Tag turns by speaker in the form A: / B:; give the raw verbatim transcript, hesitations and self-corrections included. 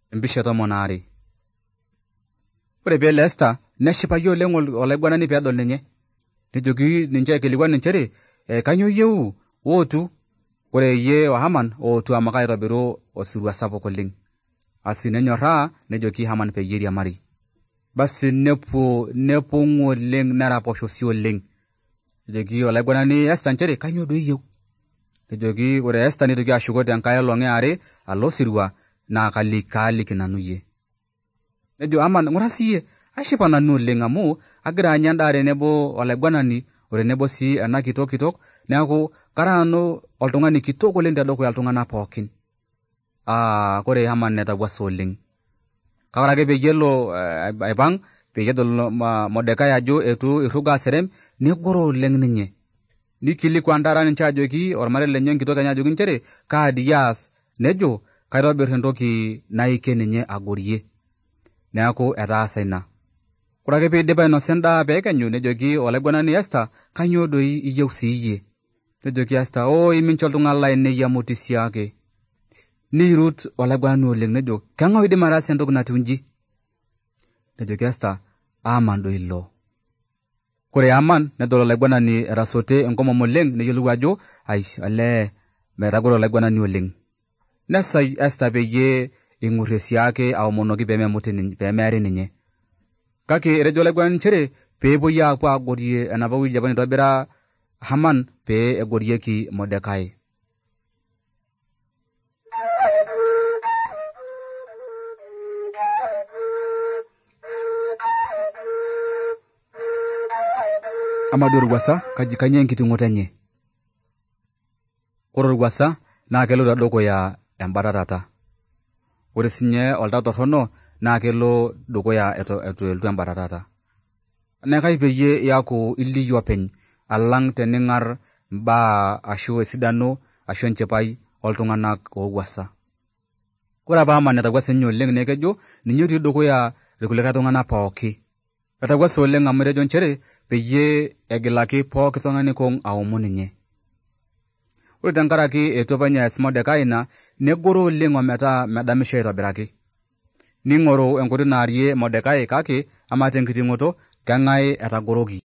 A: Empisha tomon are. Ore peelo Esta neshipayu oleng olaiguanani peedol ninye. Nejoki ninche aikilikuan nchere e, kanyoo iyieu ootu. Ore iyie o Haman ootu amu kaitobiru osirua sapuk oleng. Asi nenyorraa nejoki Haman peyie eriamari. Basi nepuo nepong'u oleng neraposho sii oleng. Nejoki olaiguanani Esta nchere kanyoo duo iyieu. Nejoki ore Esta nitoki ashuko tenkae olong eare alo osirua naa kaaliki nanu iyie. Nejo Haman ng'ura siyie ashipa nanu oleng amu agira anya endaa tenebo olaiguanani o tenebo sii ena kitok kitok neeku kara nanu oltung'ani kitok oleng tedukuya iltung'anak pookin. Ah, kore Haman netawuasa oleng. Ore ake peyie elo aipang' peyie edol Mordekai ajo etu irruga aserem negoro oleng ninye. Nikilikuan taata ninche ajoki ormarei lenye enkitok enye ajoki nchere kaa dii aas. Nejo kaitobir entoki naike ninye agorie. Neeku etaasa ina. Ore ake piidip ainosa endaa peekenyu nejoki olaiguanani Esta kanyoo doi iyieu siiyie. Nejoki Esta oi mincho iltung'anak lainei emut siake. Nirut olaiguanani oleng nejo keng'ae oidim ataasa entoki natiu inji. Nejoki Esta Haman doi ilo. Kore Haman nedol olaiguanani etasote enkomom oleng neyiolou ajo ai olee metagolo olaiguanani oleng. Nesai Esta peyie ing'urrie siake aomonoki peememuti ninye peemeeri ninye. Kake etejo olaiguanani nchere peepuoi aapuo agorie enapa wueji apa naitobira Haman pee egorieki Mordekai. Amadou orwuasa kaji kanyoo enkiting'oto enye. Ore orwuasa naa kelo dukuya embatatata. Ore sinye oltau torrono naa kelo dukuya etu elotu embatatata. Enaikash peyie iyaku iliyio openy alang tening'ar mbaa ashu esidano ashu enchipai oltung'anak oowuasa. Ore apa Haman etawuasa ninye oleng naa kejo ninye otii dukuya irkulikae tung'anak pooki. Etawuasa oleng amu etejo nchere peyie egilaki pooki tung'ani kong aomon ninye. Ore tenkaraki etu apa ninye eas Mordekai ina negoro oleng ometaa medamisho aitobiraki. Ning'oru enkutuk naarie Mordekai kake ama tenkiting'oto keng'ae etagoroki.